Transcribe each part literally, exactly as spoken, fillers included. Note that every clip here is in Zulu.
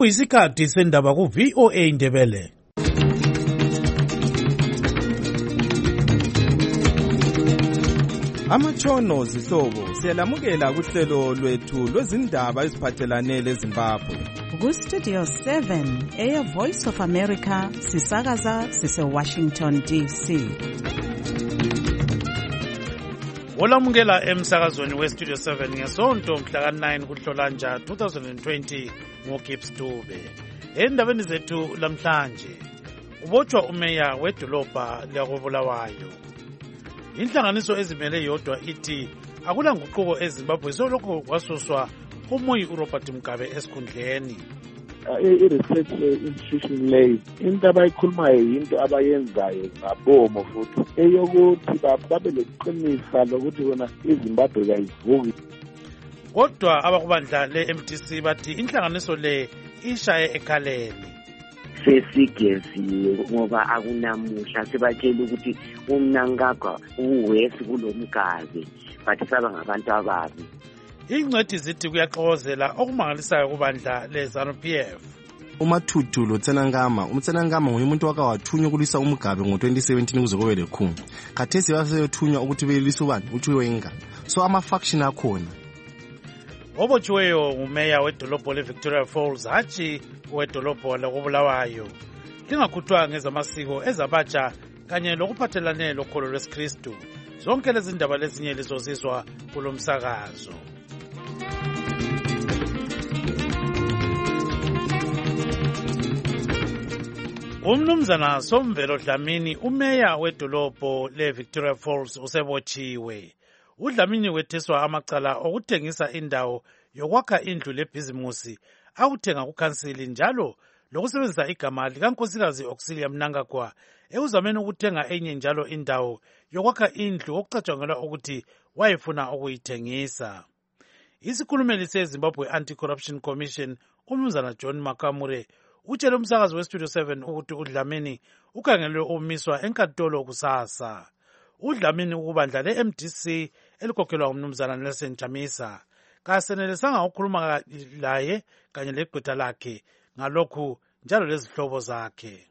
Kuyisikhathi sendaba ku V O A Ndebele. Amatshono zihlobo siyalamukela kuhlelo lwethu lwezindaba eziphathelane leZimbabwe. Ku Studio seven eya Voice of America sisakaza sise Washington D C. Olamukela emsakazweni we Studio seven ngesonto mhla ka nine kuNhlolanja twenty twenty ngoGibbs Dube. Endabeni zethu lamhlanje ubotshwa umeya wedolobha lakobulawayo. Inhlanganiso ezimele yodwa ithi akula nguquko eZimbabwe solokho kwasuswa uMoyi uRobert Mugabe esikhundleni. I-research institution leyo into abayikhulumayo yinto abayenzayo ngabomo futhi eyokuthi babe leqinisa lokuthi wona iZimbabwe kayivuki. Kodwa abakubandla le-M D C bathi inhlanganiso le ishaye ekhaleni. Sesigeziwe ngoba akunamuhla sebatshela ukuthi umnankagwa uwesi kulomgabe bathi saba ngabantu ababi. Ingcwethi zithi kuyaxokozela okumangalisayo kubandla le-ZANU P F. uMathuthu loTsenangama uMtsenangama nguye umuntu waka wathunywa ukulisa uMugabe ngo twenty seventeen kuze kube lekhulu. Khathesi baseyothunywa ukuthi belisa ubani uChiwenga. So ama faction akhona. Obotshiweyo ngumeya wedolobho le-Victoria Falls hatshi wedolobho lakobulawayo. Lingakhuthwa ngezamasiko ezabatsha kanye lokuphathelane lokholo lwesikristu. Zonke lezi ndaba lezinye lizozizwa kulo msakazo. Umnumzana Somvelo Dlamini umeya wedolobho le-Victoria Falls usebotshiwe. uDlamini wetheswa amacala okuthengisa indawo yokwakha indlu lebhizimusi akuthenga kukhansili njalo lokusebenzisa igama likankosikazi Auxilia Mnangagwa ekuzameni ukuthenga enye njalo indawo yokwakha indlu okucatshangelwa ukuthi wayefuna ukuyithengisa. Isikhulumeli seZimbabwe Anti-Corruption Commission umnumzana John Makamure utshele umsakazi weStudio seven ukuthi uDlamini ukhangelwe ukumiswa enkantolo kusasa. uDlamini ukubandla le-M D C elikhokhelwa umnumzana Nelson Chamisa kasenelisanga ukukhuluma laye kanye legqwetha lakhe ngalokhu njalo lezihlobo zakhe.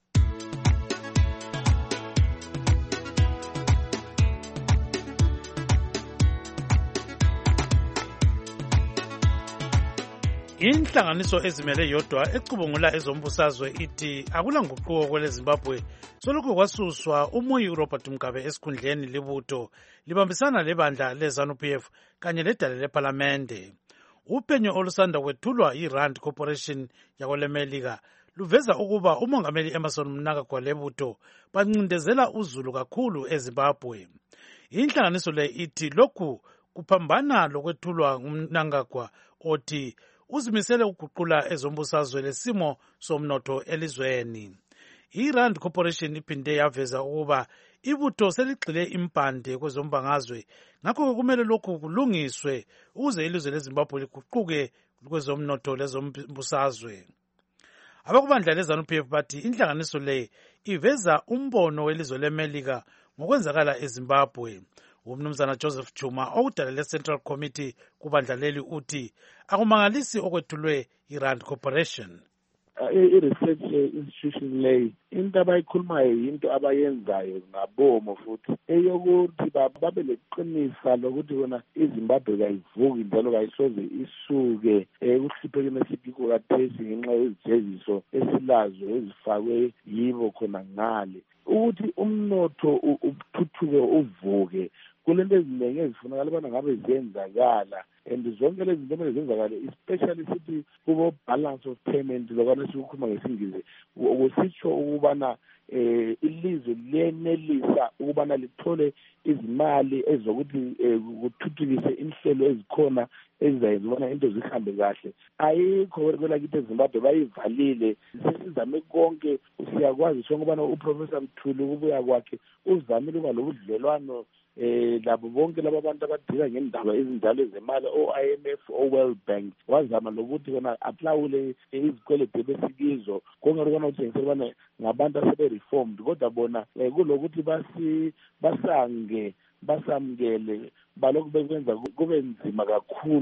Inhlanganiso ezimele yodwa ecubungula ezombusazwe ithi akula nguquko kweleZimbabwe solokhu kwasuswa uMoyi uRobert Mugabe esikhundleni libutho libambisana lebandla le-ZANU P F kanye ledale lephalamende. Uphenyo olusanda kwethulwa yi-Rand Corporation yakolemelika luveza ukuba umongameli Emmerson Mnangagwa lebutho bancindezela uzulu kakhulu eZimbabwe. Inhlanganiso le ithi lokhu kuphambana lokwethulwa nguMnangagwa othi uzimisele ukuguqula ezombusazwe lesimo somnotho elizweni. I-Rand Corporation iphinde yaveza ukuba ibutho seligxile impande kwezombangazwe ngakho kumele lokhu kulungiswe ukuze ilizwe leZimbabwe liguquke kwezomnotho lezombusazwe. Abakubandla le-ZANU P F bathi inhlanganiso le iveza umbono welizwe leMelika ngokwenzakala eZimbabwe. Umnumzana Joseph Chuma okudalele Central Committee kubandla leli uthi akumangalisi okwethulwe i-Rand Corporation. I-research institution leyo into abayikhulumayo yinto abayenzayo ngabomo futhi eyokuthi babe leqinisa lokuthi wona iZimbabwe kayivuki njalo kayisoze isuke ekuhliphekeni esikiko kathesi ngenxa yezijeziso esilazo ezifakwe yibo khona ngale ukuthi umnotho uthuthuke uvuke kulento eziningi ezifunakala ubana ngabe ziyenzakala and zonke lezi zinto ezenzakala especially sithi kubo balance of payment lokana sikukhuluma ngesingisi ukusitsho ukubana eh ilizwe liyenelisa ukubana lithole izimali ezokuthi kuthuthukise inhlelo ezikhona ezizayenza ubana into zihambe kahle. Ayikho kwelakithi eZimbabwe bayivalile sesizame konke siyakwazi sonke ubana uProfessor Mthuli ukubuya kwakhe uzamile ukuba lobudlelwano eh labo bonke laba bantu abadila ngendaba ezinjalo zemali o I M F o World Bank wazama lokuthi bona aplawule izikwelede besikizo konke lokho ukuthengisela bana ngabantu asebe reformed kodwa bona kulokuthi basi basange basamukele balokhu bekwenza kube nzima kakhulu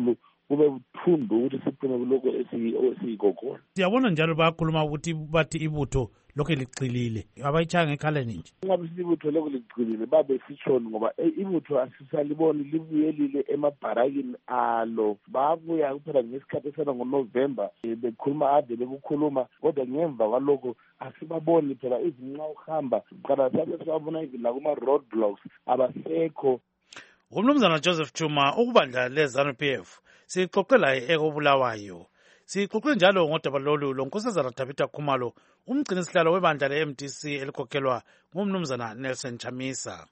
kube buthundu ukuthi siphume kuloko esiyikokona. Siyabona njalo bayakhuluma ukuthi bathi ibutho lokho liqilile abayitshaya ngekhaleni nje. Ngabe ibutho lokho liqilile babe sitshoni ngoba ibutho asisaliboni libuyelile emabharakini alo. Babuya kuphela ngesikhathi esana ngoNovember bekhuluma ade bekukhuluma kodwa ngemva kwalokho asibaboni phela izinqa uhamba qala sabe sabona la kuma roadblocks abasekho. Umnumzana Joseph Chuma ukubandla leZANU P F sixoxela ekobulawayo. Sixoxe njalo ngodaba lolu lonkosazana Tabitha Khumalo umgcini sihlalo webandla le-M D C elikhokhelwa ngumnumzana Nelson Chamisa.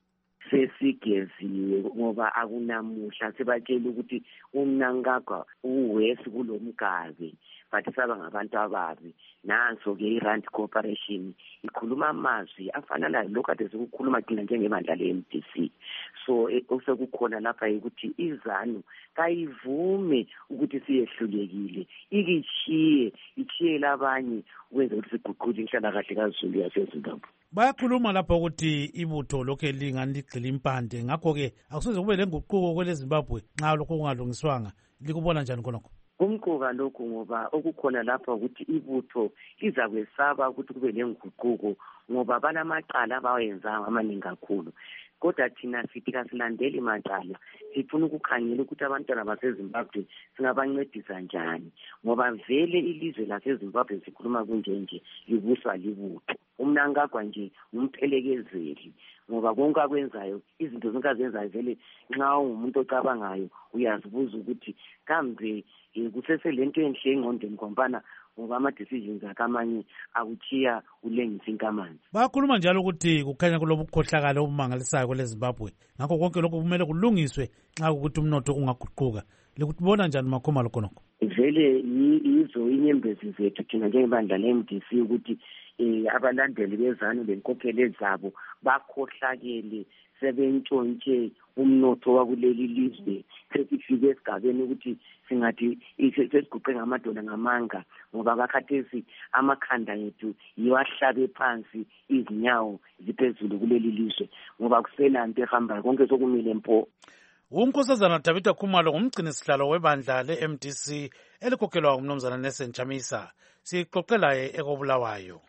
Sesigeziwe ngoba akunamuhla sibatshela ukuthi umnankagwa uwesi kulomgabe bathi saba ngabantu ababi. Nanso ke iRand Corporation ikhuluma amazwi afana nayo lokho ade sikukhuluma thina njengebandla le-M D C. So osekukhona lapha ukuthi iZANU kayivume ukuthi siyehlulekile ikichiye ichiye labanye ukwenza ukuthi siguqule inhlala kahle kaZulu yaseZimbabwe. Bayakhuluma lapho ukuthi ibutho lokho elingani ligxila impande ngakho ke akusoze kube lenguquko kwele Zimbabwe nxa lokho kungalungiswanga. Likubona njani khonokho? Kumqoka lokho ngoba okukhona lapha ukuthi ibutho lizakwesaba ukuthi kube lenguquko ngoba banamacala abawenza amaningi kakhulu. Kodwa thina sithi kasilandeli macala sifuna ukukhangela ukuthi abantwana baseZimbabwe singabancedisa njani ngoba vele ilizwe laseZimbabwe sikhuluma kunjenje libuswa libutho. Umnankagwa nje umphelekezeli ngoba konke akwenzayo izinto zonke azenzayo vele nxa umuntu ocabangayo uyazibuza ukuthi kambe kusese lento enhle engqondweni ngombana ngoba ama-decisions akamanye akuchiya ulengisa inkamanzi. Bayakhuluma njalo ukuthi kukhanya kulobukhohlakala obumangalisayo kwele Zimbabwe ngakho konke lokho kumele kulungiswe nxa ukuthi umnotho ungaguquka. Likubona njani Makhoma lokho nokho? Vele yizo inyembezi zethu thina njengebandla le-M D C ukuthi abalandeli beZANU lenkokhelo zabo bakhohlakele sebentshontshe umnotho wakuleli lizwe sesifike esigabeni ukuthi singathi sesiguqe ngamadolo ngamanga ngoba bakhathesi amakhanda ethu yiwahlabe phansi izinyawo ziphezulu kuleli lizwe ngoba kuselanto ehambayo konke sokumile mpo. Unkosazana Tabitha Khumalo ngumgcini sihlalo webandla le-M D C elikhokhelwa ngumnumzana Nelson Chamisa. Sixoxela ekobulawayo.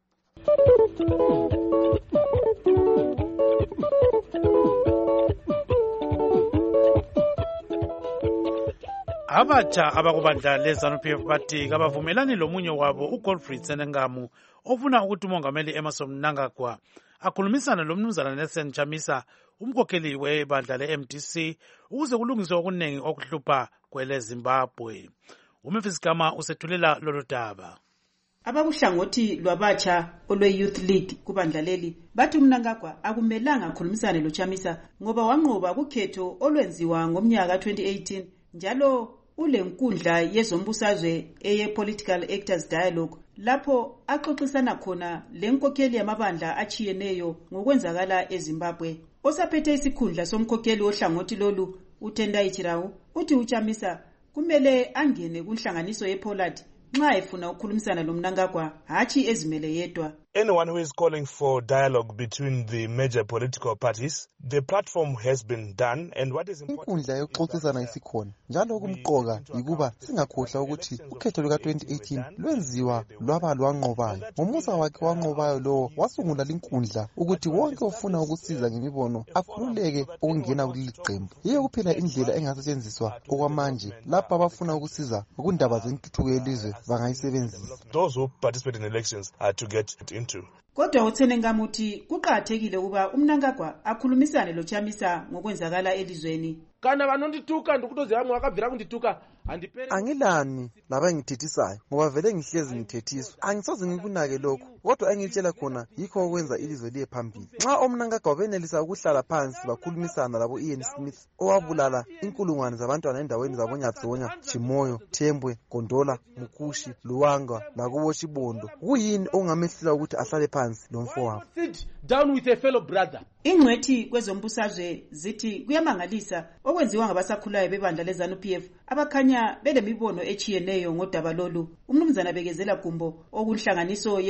Abatsha abakubandla leZANU P F bathi kabavumelani lomunye wabo uGodfrey Tsenengamu ofuna ukuthi umongameli Emmerson Mnangagwa akhulumisana lomnumzana Nelson Chamisa umkhokheli webandla le-M D C ukuze kulungiswe okuningi okuhlupha kwele Zimbabwe. uMemphis Gama usethulela lolu daba. Abakuhlangothi lwabatsha olwe-Youth League kubandla leli bathi uMnangagwa akumelanga akhulumisane loChamisa ngoba wanqoba kukhetho olwenziwa ngomnyaka twenty eighteen njalo ule nkundla yezombusazwe eye-Political Actors Dialogue lapho axoxisana khona lenkokheli yamabandla achiyeneyo ngokwenzakala eZimbabwe. Osaphethe isikhundla somkhokheli ohlangothi lolu uTendai Chirau uthi uChamisa kumele angene kunhlanganiso yePollard nxa efuna ukukhulumisana loMnangagwa hathi ezimele yedwa. Anyone who is calling for dialogue between the major political parties, the platform has been done, and what is important, inkundla yokuxoxisana isikhona njalo okumqoka yikuba singakhohlwa ukuthi ukhetho luka twenty eighteen lwenziwa lwaba lwanqobayo. Ngomusa wakhe wanqobayo lo wasungula linkundla ukuthi wonke ofuna ukusiza ngemibono akhululeke ukungena kuleli qembu. Yiyo kuphela indlela engasetshenziswa okwamanje lapha abafuna ukusiza ngokundaba zentuthuko yelizwe bangayisebenzisa. Those who participate in elections are to get it into. Kodwa uTsenengamu uthi kuqakathekile ukuba uMnangagwa akhulumisane loChamisa ngokwenzakala elizweni. Kana vanondituka ndikutozi yami wakabvira kundituka andipere. Angilani labangithethisayo ngoba vele ngihlezi ngithethiswa. Angisoze ngikunake lokho kodwa engitshela khona yikho okwenza ilizwe liye phambili. Nxa oMnangagwa benelisa ukuhlala phansi bakhulumisana labo Ian Smith owabulala inkulungwane zabantwana endaweni zabonyatsonya, Chimoyo, Thembwe, Gondola, Mukushi, Luwanga lakubo Chibondo, kuyini ongamehlula ukuthi ahlale phansi lomfowabo? Sit down with a fellow brother. Ingcwethi kwezombusazwe zithi kuyamangalisa okwenziwa ngabasakhulayo bebandla leZANU P F abakhanya belemibono echiyeneyo ngodaba lolu. Umnumzana Bekezela Gumbo okunhlanganiso yeZimbabwe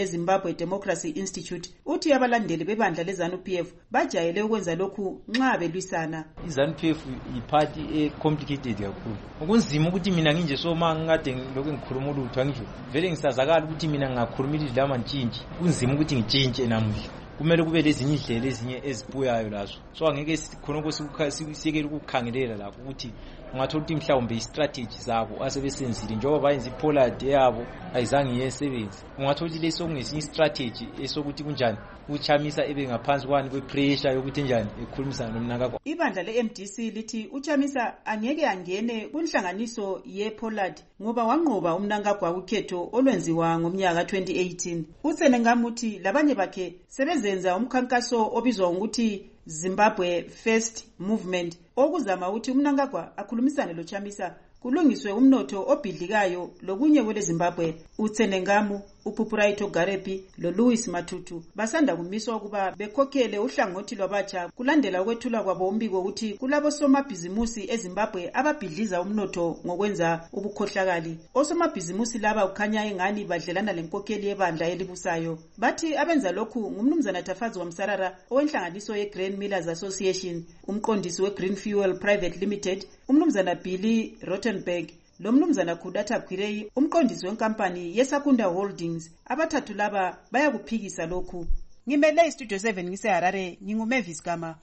Zimbabwe Democracy Institute uthi abalandeli bebandla leZANU-P F bajayele ukwenza lokhu nxa belwisana. iZANU-P F iparty e-complicated kakhulu. Ukunzima ukuthi mina nginje soma ngade lokho ngikhuluma ulutho angisho. Vele ngisazakala ukuthi mina ngingakhuluma ilidlama ntshintshi. Kunzima ukuthi ngitshintshe namuhla. Kumele kube lezinye indlela ezinye ezibuyayo lazo. So angeke sikhona ukusiyekela ukukhangelela lapho ukuthi ungathola ukuthi mhlawumbe istrategy zabo asebesenzile njengoba bayenza iPollard yabo ayizange iyesebenza. Ungathola ukuthi leso kungesinye istrategy esokuthi kunjani uChamisa ebe ngaphansi kwani kwepressure yokuthi njani ekhulumisana nomnakakho. Ibandla le-M D C lithi uChamisa angeke angene kunhlanganiso yePollard ngoba wanqoba umnankagwa ukhetho olwenziwa ngomnyaka twenty eighteen. uSenengamuthi labanye bakhe sebezenza umkhankaso obizwa ukuthi Zimbabwe First Movement okuzama ukuthi umnankagwa akhulumisane loChamisa kulungiswe umnotho obhidlikayo lokunye kwele Zimbabwe. uTsenengamu, uPupuraito Garepi loLouis Matutu basanda kumiswa ukuba bekhokhele uhlangothi lwabatsha kulandela ukwethula kwabo umbiko ukuthi kulabo somabhizimusi eZimbabwe ababhidliza umnotho ngokwenza ubukhohlakali. Osomabhizimusi laba ukhanya engani badlelana lenkokheli yebandla elibusayo. Bathi abenza lokhu ngumnumzana Tafazi Wamsarara owenhlanganiso yeGrain Millers Association, umqondisi weGreen Fuel Private Limited, umnumzana Billy Rottenberg, lo mnumzana Khudata Khwirei umqondisi wenkampani yeSakunda Holdings. Abathathu laba bayakuphikisa lokhu. Ngimele iStudio seven ngiseHarare, nginguMavis Gama.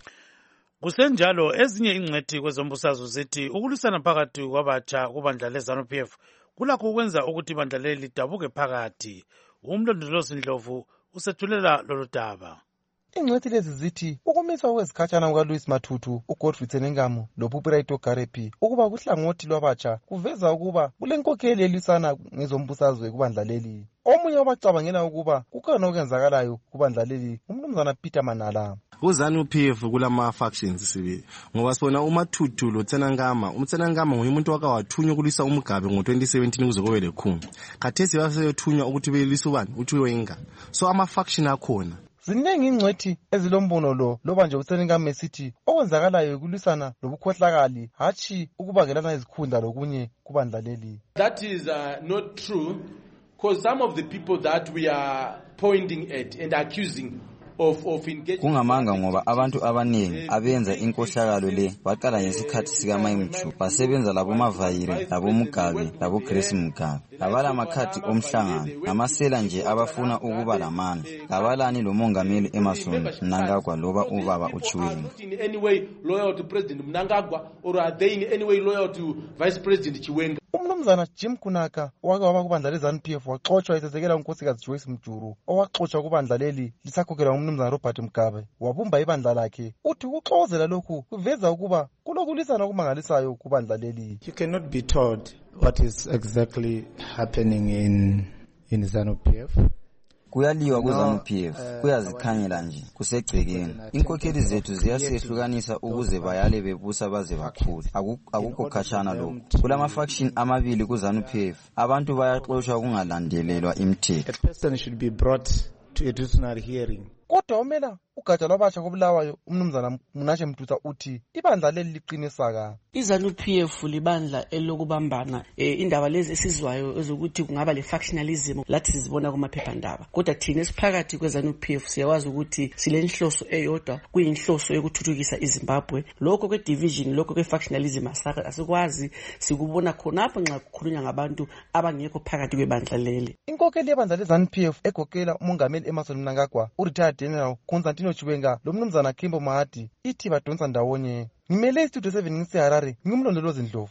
Kusenjalo ezinye ingcwethi kwezombusazwe zithi ukulwisana phakathi kwabatsha kubandla leZANU-P F kulakho ukwenza ukuthi ibandla leli lidabuke phakathi. Umlondolozi Ndlovu usethulela lolu daba. Ingcwethi lezi zithi ukumiswa kwezikhatshana kukaLouis Matutu, uGodfrey Tsenengamu loPupuraito Garepi ukuba kuhlangothi lwabatsha kuveza ukuba kulenkokheli elisana ngezombusazwe kubandla leli. Omunye wabacabangela ukuba kukhona okwenzakalayo kubandla leli umnumzana Peter Manala. kuZANU-P F kulama factions sibili ngoba sibona uMatutu lo Tsenengama. uMtsenengama nguye umuntu wakawathunywa kulisa umgabe ngo twenty seventeen kuze kube lekhulu. Khathesi baseyothunywa ukuthi belisa ubani uthi wenga. So ama faction akhona. Ziningi ingcwethi ezilombono lo loba nje uTsenengama esithi okwenzakalayo kulwisana lobukhohlakali hatshi ukubangelana izikhundla lokunye kubandla leli. That is uh, not true, because some of the people that we are pointing at and accusing of of engaging kungamanga ngoba abantu abaningi abenza inkohlakalo le baqala ngesikhathi sika Mayimchu basebenza labo Mavayire labo Mugabe labo Grace Mugabe labala makhathi omhlangano amasela nje abafuna ukuba lamandla labalani lo mongameli Emerson Mnangagwa loba ubaba uChiwenga. In any way loyal to President Mnangagwa, or are they in any way loyal to Vice President Chiwenga? Umnumzana Jim Kunaka wake waba kubandla leZANU-P F waxoshwa esesekela unkosikazi Joyce Mjuru owaxoshwa kubandla leli lisakhokelwa ngumnumzana Robert Mugabe wabumba ibandla lakhe. Uthi ukuxozela lokhu kuveza ukuba kulokulisana okumangalisayo kubandla leli. You cannot be told what is exactly happening in in ZANU-P F. Kuyaliwa kuZANU-P F kuyazikhanyela nje kusegcekeni. Inkokheli zethu ziyasehlukanisa ukuze bayale bebusa baze bakhulu. Akukho khashana lokho. Kulama faction amabili kuZANU-P F. Abantu bayaxoshwa kungalandelelwa imithetho. A person should be brought to a disciplinary hearing. Kodwa umela ugatsha lwabatsha kobulawayo umnumzana Munashe Mtuta uthi ibandla leli liqinisa ka. iZANU-P F libandla elokubambana eh, indaba lezi esizwayo ezokuthi kungaba le factionalism lathi sizibona kumaphephandaba. Kodwa thina esiphakathi kweZANU-P F siyawazi ukuthi silenhloso eyodwa kuyinhloso yokuthuthukisa iZimbabwe. Lokho kwe division lokho kwe factionalism asaka asikwazi sikubona khonapho nxa kukhulunywa ngabantu abangekho phakathi kwebandla leli. Inkokheli yebandla leZANU-P F egokela umongameli Emerson Mnangagwa uRetired General Constantino Chiwenga lo mnumzana Kimbo Mahadi ithi badonsa ndawonye. Ngimele iStudio seven ngiseHarare, ngimlondolozi Ndlovu.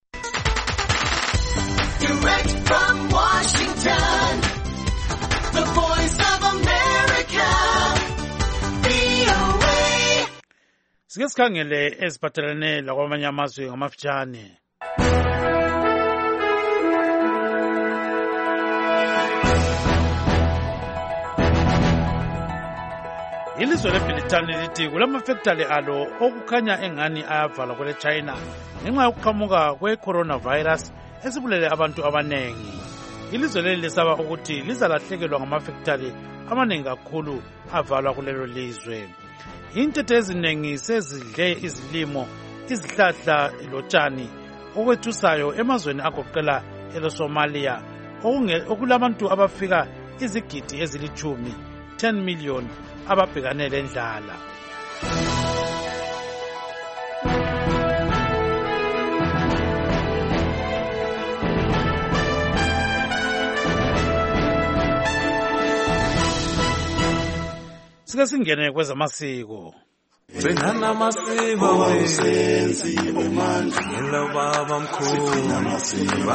Direct from Washington, the voice of America, V O A. Sike sikhangele eziphathelene lakwamanye amazwe ngamafitshane. Ilizwe leBritani lithi kulamafektali alo okukhanya engani ayavala kwele China ngenxa yokuqhamuka kwe-coronavirus esibulele abantu abanengi. Ilizwe leli lisaba ukuthi lizalahlekelwa ngamafektali amaningi kakhulu avalwa kulelo lizwe. Intethe eziningi sezidle izilimo, izihlahla lotshani okwethusayo emazweni agoqela eleSomalia okulabantu abafika izigidi ezilichumi ten million ababhekane lendlala. Sike singene kwezamasiko. Singana amasiko wesenziwe manje ngelo baba mkhulu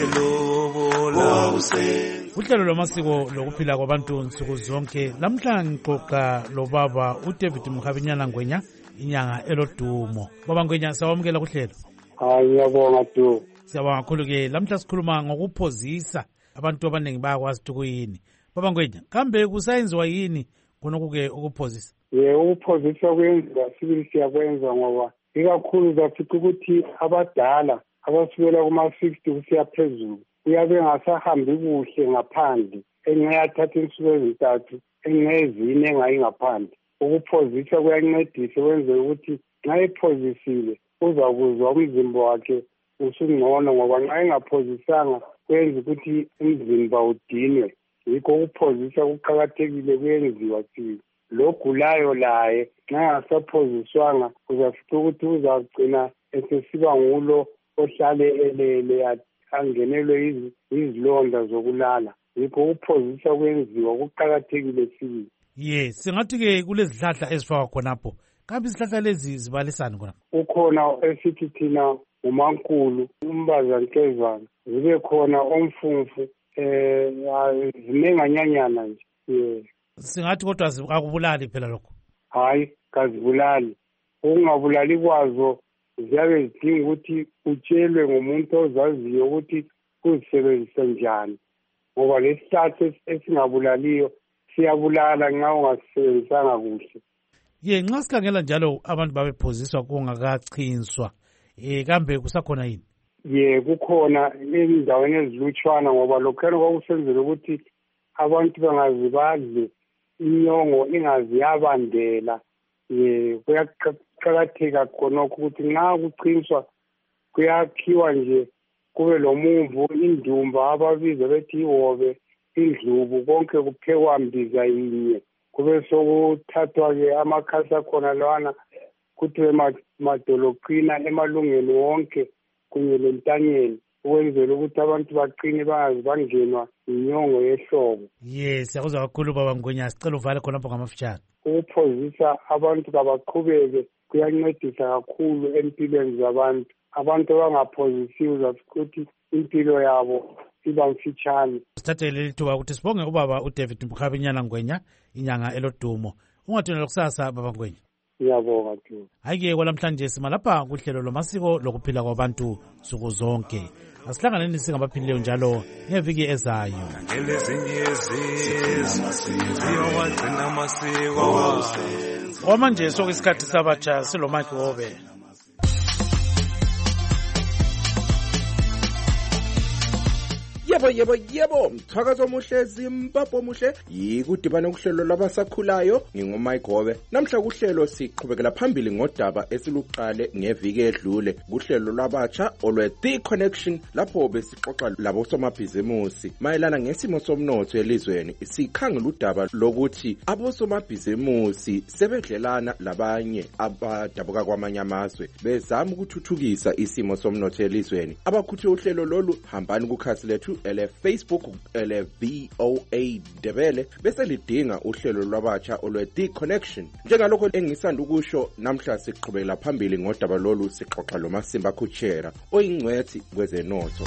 babelobola. Uhlelo lwamasiko lokuphila kwabantu nsuku zonke lamhla ngixoxa lo baba uDavid Mkhabinyana Ngwenya inyanga elodumo. Baba Ngwenya sawamukela kuhlelo. Hayi ngiyabonga tu. Siyabonga kakhulu ke lamhla sikhuluma ngokuphozisa abantu abaningi bayakwazi ukuyini. Baba Ngwenya kambe kusayenziwa yini kunokuke ukuphozisa? Ye ukuphozisa kwenza sibili siyakwenza ngoba ikakhulu zafica ukuthi abadala abasukela kuma sixty kusiya phezulu uyabe ngasahambi kuhle ngaphandle engiyathatha insuku ezintathu engezine engayi ngaphandle. Ukuphozisa kuyancedisa wenze ukuthi nxa ephozisile uzakuzwa umzimba wakhe usungcono ngoba nxa engaphozisanga kwenza ukuthi umzimba udinwe. Yikho ukuphozisa kuqakathekile kuyenziwa sibili. Lo gulayo laye nxa engasaphoziswanga uzafica ukuthi uzagcina esesiba ngulo ohlale elele angenelwe izilonda zokulala. Yikho ukuphozisa kwenziwa kuqakathekile sibili. Yes, singathi ke kulezihlahla ezifakwa khonapho. Kambe izihlahla lezi zibalisana khona? Ukhona esithi thina umankulu, umbazankezana, zibe khona omfumfu, eh zinenganyanyana nje. Yeah. Singathi kodwa akubulali phela lokho. Hayi, kazibulali. Ungabulali kwazo ziyabe zidinga ukuthi utshelwe ngumuntu ozaziyo ukuthi kuzisebenzisa njani. Ngoba lesihlahla esingabulaliyo siyabulala nxa ungasebenzisanga kuhle. Ye nxa sikhangela njalo abantu babephoziswa kungakachinswa. Eh kambe kusakhona yini? Ye kukhona endaweni ezilutshwana ngoba lokhona kwakusenzela ukuthi abantu bangazibadle inyongo ingazi yabandela. Ye kuyaqakatheka khonokho ukuthi nxa kuchinswa kuyakhiwa nje kube lomumvu indumba ababiza bethi ihobe indlubu konke kuphekwa mbiza yinye kube sokuthathwa ke amakhasi akhona lawana kuthi emadoloqina emalungeni wonke kunye lentanyeni ukwenzela ukuthi abantu baqine bangazi bangenwa inyongo yehlobo. Yes, yakuzwa kakhulu baba Ngwenya sicela uvale khonapho ngamafutshane. Ukuphozisa abantu kabaqhubeke kuyancedisa kakhulu empilweni zabantu. Abantu abangaphozisiwe uzafuthi impilo yabo iba mfitshane. Sithathe leli thuba ukuthi sibonge ubaba uDavid Mkhabinyana Ngwenya inyanga elodumo. Ungathona lokusasa baba Ngwenya. Ngiyabonga tu. Hayike kwalamhlanje simalapha kuhlelo lomasiko lokuphila kwabantu suku zonke. Asihlanganeni singabaphilileyo njalo ngeviki ezayo. Wamanje sokusikhathi sabatsha silomaki wobe. Yebo yebo yebo mthakazo omuhle Zimbabwe omuhle yikudibana kuhlelo labasakhulayo ngingomike Gobe. Namhla kuhlelo siqhubekela phambili ngodaba esiluqale ngeviki edlule kuhlelo labatsha olwe The Connection lapho besixoxa labo somabhizimusi mayelana ngesimo somnotho elizweni. Sikhangela udaba lokuthi abosomabhizimusi sebedlelana labanye abadabuka kwamanye amazwe bezama ukuthuthukisa isimo somnotho elizweni. Abakhuthi uhlelo lolu hambani kukhasi lethu ele Facebook ele V O A Debele bese lidinga uhlelo lwabatsha olwe The Connection. Njengalokho engisanda ukusho namhla siqhubekela phambili ngodaba lolu sixoxa lo Masimba Kuchera oyingcwethi kwezenotho.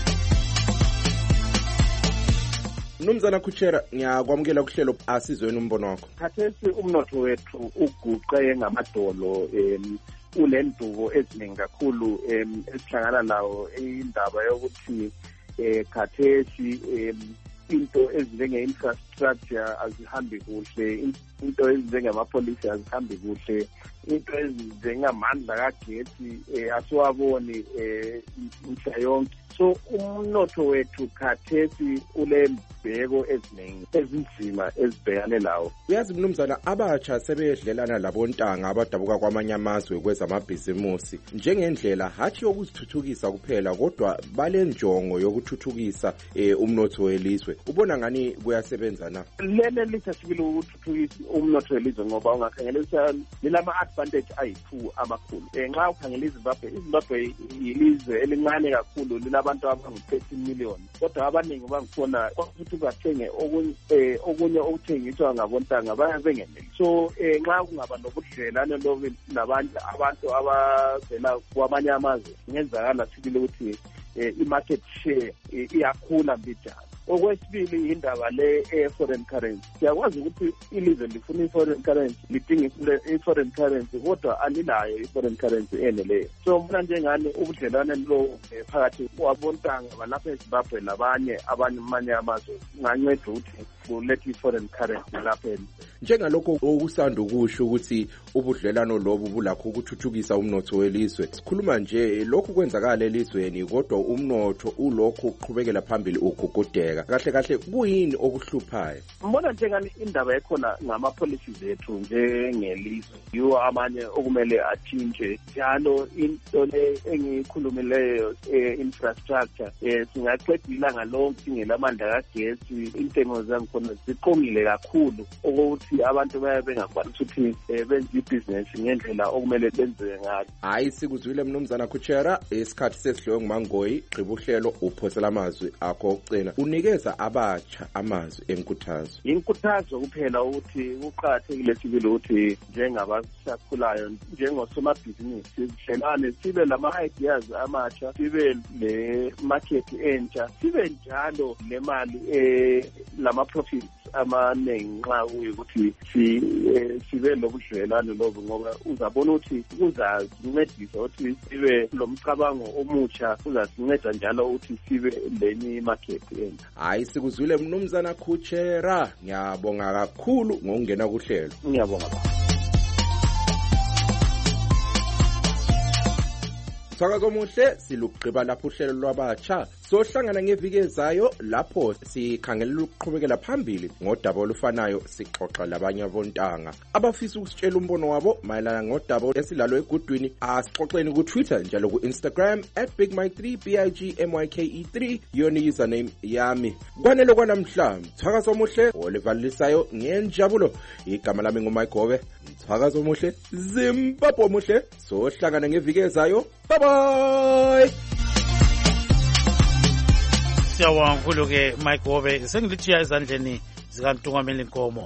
Mnumzana Kuchera ngiyakwamukela kuhlelo asizweni umbono wakho. Khathesi umnotho wethu uguqe ngamadolo em ulendubo eziningi kakhulu em esihlangana nawo indaba yokuthi eh khathesi into ezinjenge infrastructure infrastructure azihambi kuhle, into ezinjengamapolisi azihambi kuhle, into ezinjengamandla kagesi eh, asiwaboni eh, mhla yonke. So umnotho wethu khathesi ule mbheko eziningi ezinzima ezibhekane lawo. Uyazi mnumzana, abatsha sebedlelana labontanga abadabuka kwamanye amazwe kwezamabhizimusi njengendlela hathi yokuzithuthukisa kuphela, kodwa balenjongo yokuthuthukisa eh, umnotho welizwe. Ubona ngani kuyasebenza na? Lele lisasibile ukuthuthukisa umnotho welizwe ngoba ungakhangelisa lilama advantage ayi-two amakhulu. Eh, nxa ukhangela iZimbabwe, iZimbabwe yilizwe elincane kakhulu, abantu abangu-thirty million, kodwa abaningi bangifuna ukuthi bathenge okunye okuthengiswa ngabontanga baya bengeneli. So eh, nxa kungaba nobudlelwane lobu nabanye abantu abavela kwamanye amazwe, ngenzakala sibile ukuthi i-market share iyakhula mbijana. Okwesibili indaba le e-foreign currency. Siyakwazi ukuthi ilizwe lifuna i-foreign currency, lidinga i-foreign currency, kodwa alilayo i-foreign currency eneleyo. So mna njengani ubudlelwane lo phakathi kwabontanga balapha eZimbabwe labanye abanye amazwe nganceda ukuthi kulethe i-foreign currency lapha. Njengalokho okusanda ukusho ukuthi ubudlelano lobu bulakho ukuthuthukisa umnotho welizwe, sikhuluma nje lokhu kwenzakala elizweni, kodwa umnotho ulokho uqhubekela phambili ugugudeka. Kahle kahle kuyini okuhluphayo? Mbona njengani indaba ekhona ngama-policies ethu njengelizwe, yiwo amanye okumele atshintshe. Njalo into le engiyikhulumileyo infrastructure, singaqeda ilanga lonke singela amandla kagesi, intengo zangikhona ziqomile kakhulu ukuthi abantu baye bengakwanisi ukuthi benze ibhizinesi ngendlela okumele benzeke ngayo. Hayi, sikuzwile mnumzana Kuchera, isikhathi sesidliwe nguMangoyi. Gqiba uhlelo uphosela amazwi akho okugcina, unikeza abatsha amazwi enkuthazo. Inkuthazo kuphela ukuthi kuqakathekile sibile ukuthi njengabasakhulayo, njengosomabhizinisi, sihlelane sibe lama-ideas amatsha, sibe le market entsha, sibe njalo le mali eh lama-profits amaningi nxa kuyukuthi sibe lobudlelwane lobu, ngoba uzabona ukuthi kuzasincedisa ukuthi sibe lomcabango omutsha, kuzasinceda njalo ukuthi sibe lenye market entsha. Hayi, sikuzwile mnumzana Kuchera, ngiyabonga kakhulu ngokungena kuhlelo. Ngiyabonga. Sakazo muhle, silugqiba lapho uhlelo lwabatsha. Sohlangana ngeviki ezayo lapho sikhangelela ukuqhubekela phambili ngodaba olufanayo, sixoxa labanye abontanga abafisa ukusitshela umbono wabo mayelana ngodaba esilalo egudwini. Asixoxeni ku Twitter njalo ku Instagram at big mike three b i g m y k e three yona username yami. Kwanele kwanamhlanje, Sakazo muhle olivalisayo ngenjabulo. Igama lami nguMayigobe. Sakazo muhle, Zimbabwe muhle. Sohlangana ngeviki ezayo. Bye bye. Siyabonga kakhulu ke Mayigobe, sengilithiya ezandleni zikaNtungameli Nkomo.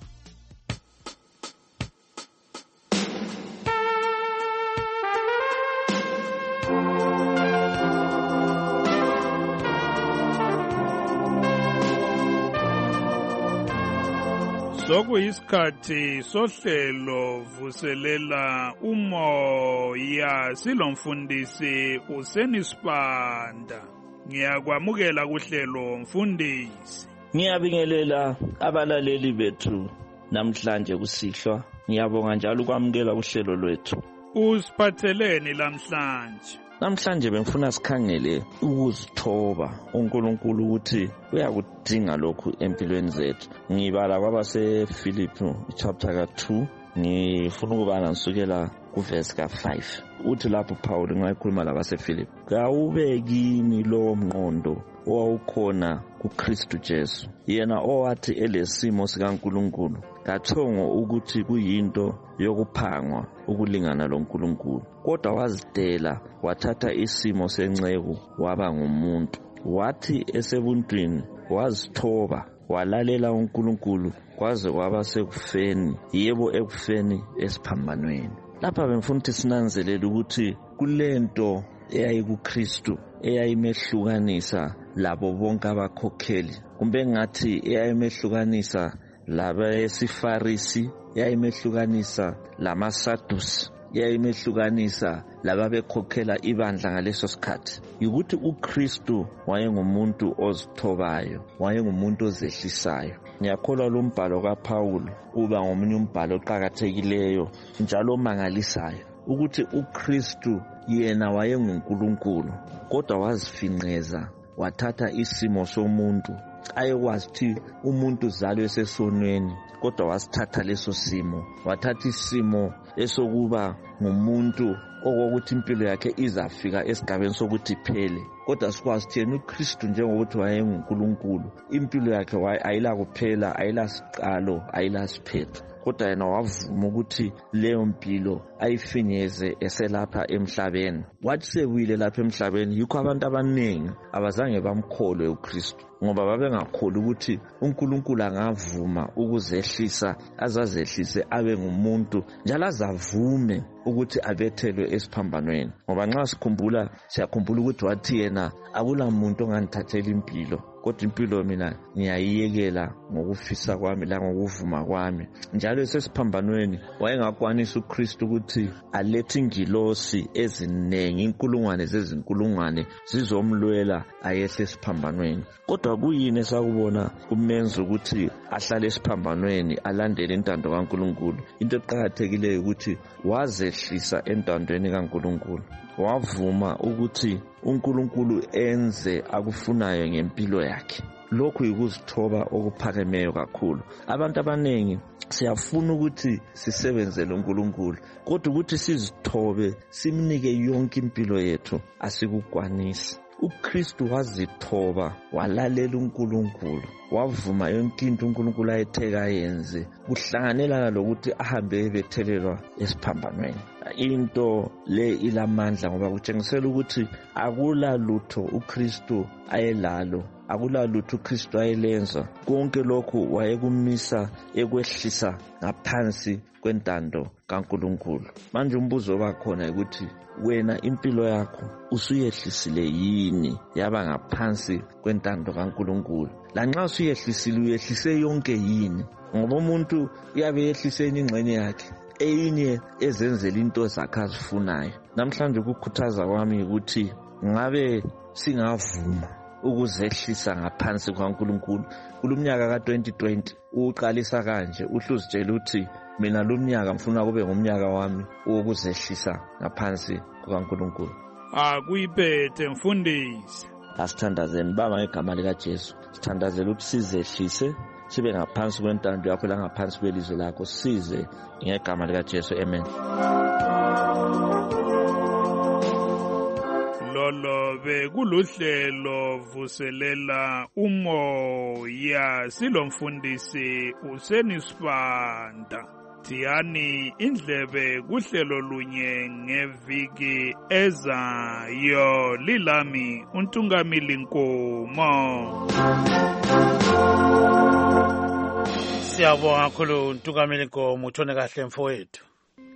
Sokuyisikhathi sohlelo vuselela umoya, silomfundisi uSenisibanda. Ngiyakwamukela kuhlelo mfundisi. Ngiyabingelela abalaleli bethu namhlanje kusihlwa. Ngiyabonga njalo ukwamukela kuhlelo lwethu. Usiphatheleni namhlanje? Namhlanje bengifuna sikhangele ukuzithoba uNkulunkulu ukuthi uyakudinga lokhu empilweni zethu. Ngibala kwabaseFilippi chapter ka two, ngifuna ukubala nsukela kuverse ka five. Uthi lapho Paul ngayikhuluma labaseFilippi, kawube kini lo mqondo owawukhona kuKristu Jesu, yena owathi elesimo sikaNkulunkulu kathongo ukuthi kuyinto yokuphangwa ukulingana loNkulunkulu, kodwa wazidela wathatha isimo senceku waba ngumuntu. Wathi esebuntwini wazithoba walalela uNkulunkulu kwaze waba sekufeni, yebo ekufeni esiphambanweni. Lapha bengifuna ukuthi sinanzelele ukuthi kulento eyayikuKristu eyayimehlukanisa labo bonke abakhokheli, kumbe ngathi eyayimehlukanisa laba esifarisi, eyayimehlukanisa lamaSadusi, yayimehlukanisa lababekhokhela ibandla ngaleso sikhathi ukuthi uKristu wayengumuntu ozithobayo, wayengumuntu ozehlisayo. Ngiyakholwa lo mbhalo kaPawulu uba ngomunye umbhalo oqhakathekileyo njalo omangalisayo ukuthi uKristu yena wayenguNkulunkulu kodwa wazifinqeza wathatha isimo somuntu. Ayekwazi ukuthi umuntu uzalwe esesonweni kodwa wasithatha leso simo, wathatha isimo esokuba ngumuntu okokuthi impilo yakhe izafika esigabeni sokuthi iphele. Kodwa sikwazi ukuthi yena uKristu njengokuthi wayenguNkulunkulu, impilo yakhe ayila kuphela, ayila siqalo, ayila siphetho. Kodwa yena wavuma ukuthi leyo mpilo ayifinyeze eselapha emhlabeni. Wathi sebuyile lapha emhlabeni yikho abantu abaningi abazange bamkholwe uKristu, ngoba babengakholwa ukuthi uNkulunkulu angavuma ukuzehlisa, azazehlise abe ngumuntu njalo azavume ukuthi abethelwe esiphambanweni. Ngoba nxa sikhumbula siyakhumbula ukuthi wathi yena akula muntu ongangithathela impilo, kodwa impilo mina ngiyayiyekela ngokufisa kwami la ngokuvuma kwami. Njalo esesiphambanweni wayengakwanisa uKristu ukuthi alethe ingilosi ezinengi, inkulungwane zezinkulungwane zizomlwela ayehle esiphambanweni. Kodwa kuyini esakubona kumenza ukuthi ahlale esiphambanweni alandele intando kaNkulunkulu? Into eqhakathekileyo ukuthi wazehlisa entandweni kaNkulunkulu, wavuma ukuthi uNkulunkulu enze akufunayo ngempilo yakhe. Lokhu yikuzithoba okuphakemeyo kakhulu. Abantu abanengi siyafuna ukuthi sisebenzele uNkulunkulu, kodwa ukuthi sizithobe simnike yonke impilo yethu asikukwanisi. uKristu wazithoba walalela uNkulunkulu, wavuma yonke into uNkulunkulu ayetheka yenze, kuhlanganelana lokuthi ahambe ebethelelwa esiphambanweni. Into le ilamandla ngoba kutshengisela ukuthi akula lutho uKristu ayelalo, akula lutho uKristu ayelenza. Konke lokhu wayekumisa ekwehlisa ngaphansi kwentando kaNkulunkulu. Manje umbuzo bakhona ukuthi wena impilo yakho usuyehlisile yini yaba ngaphansi kwentando kaNkulunkulu? Lanxa usuyehlisile uyehlise yonke yini? Ngoba umuntu uyabe yehlise ingxenye yakhe, eyinye ezenzela into zakhe azifunayo. Namhlanje ukukhuthaza kwami ukuthi ngabe singavuma ukuzehlisa ngaphansi kwaNkulunkulu. Kulumnyaka ka twenty twenty uqalisa kanje, uhluzitshela ukuthi mina lo mnyaka ngifuna kube ngumnyaka wami wokuzehlisa ngaphansi kwaNkulunkulu. Akuyiphethe mfundisi. Asithandazeni baba ngegama lika Jesu. Sithandazela ukuthi sizehlise sibe ngaphansi kwentando yakho la ngaphansi kwelizwe lakho, size ngegama lika Jesu. Amen. Lolo bekuluhlelo vuselela umoya, silomfundisi uSenisibanda. Tiyani indlebe kuhlelo lunye ngeviki ezayo. Lilami uNtungamili Nkomo. Siyabonga kakhulu uNtungamili Nkomo, uthone kahle mfowethu.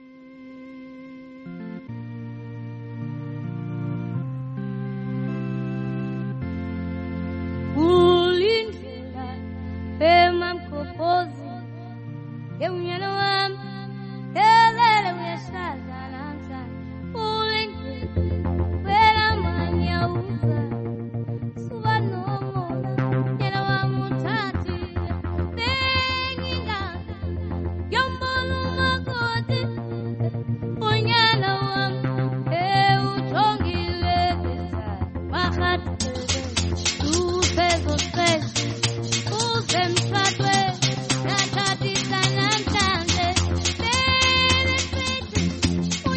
Ulindlela emamkhophozi yeunyana wami elele uyashadla namhlanje. Ulindlela phela manya uza suba nomona nyana wami uthathile benginga yombolo makoti unyana wami ewujongile besa mahathi usezo stress usemshadwe nathathisa namhlanje benefit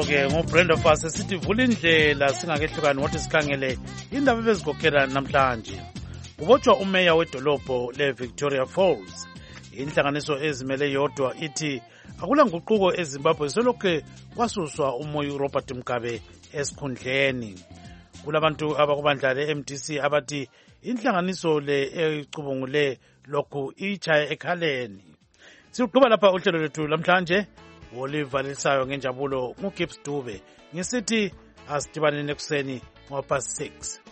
ke nguBrenda Fast esithi vula indlela singakehlukani ngothi sikhangele indaba ebezikhokhela namhlanje. Kubotshwa umeya wedolobho leVictoria Falls. Inhlanganiso ezimele yodwa ithi akula nguquko eZimbabwe selokhe kwasuswa umoya uRobert Mugabe esikhundleni. Kulabantu abakubandla le-M D C abathi inhlanganiso le ecubungule lokhu ichaya ekhaleni. Siqhuba lapha uhlelo lwethu lamhlanje olivalisayo ngenjabulo nguGibbs Dube ngisithi asidibaneni ekuseni ngo past six.